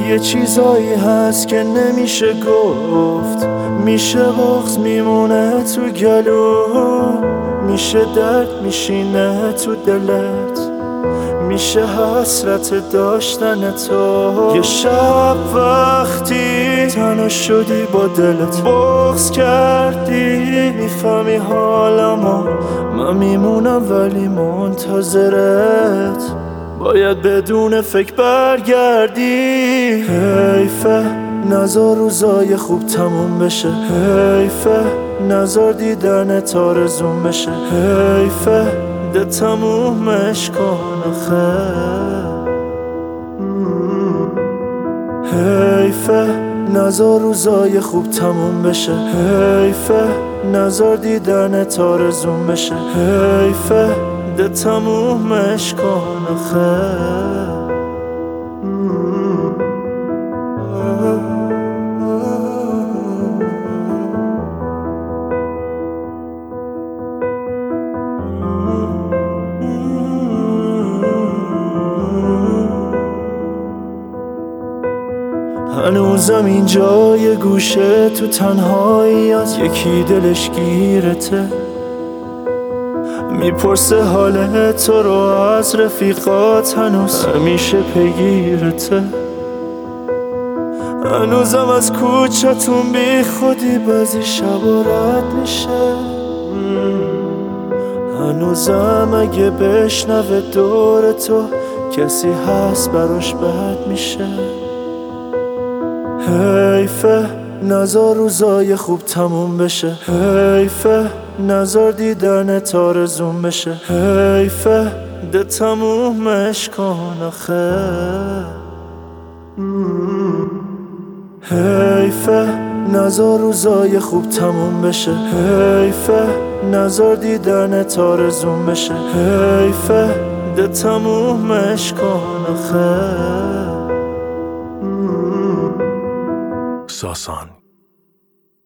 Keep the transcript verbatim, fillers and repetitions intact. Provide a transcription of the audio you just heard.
یه چیزایی هست که نمیشه گفت، میشه بغض میمونه تو گلو، میشه درد میشینه تو دلت، میشه حسرت داشتن تو. یه شب وقتی تنها شدی با دلت بغض کردی، میفهمی حالمو، من میمونم ولی منتظرت، باید بدون فکر برگردی. حیفه نزار روزای خوب تموم بشه، حیفه نزار دیدنت آرزوم بشه، حیفه ده تمومش کن آخه. حیفه نزار روزای خوب تموم بشه، حیفه نزار دیدنت آرزوم بشه، حیفه ده تمومش کن آخه. هنوزم اینجا یه گوشه تو تنهاییات یکی دلش گیرته، میپرسه حال تو رو از رفیقات، هنوز همیشه پیگیرته. هنوزم از کوچتون بی خودی بعضی شبا رد میشه، هنوزم اگه بشنوه دور تو کسی هست براش بد میشه. حیفه نزار روزای خوب تموم بشه، حیفه نزار دیدنت آرزوم بشه، حیفه ده تمومش کن آخه. حیفه نزار روزای خوب تموم بشه، حیفه نزار دیدنت آرزوم بشه، حیفه ده تمومش کن آخه. ساسان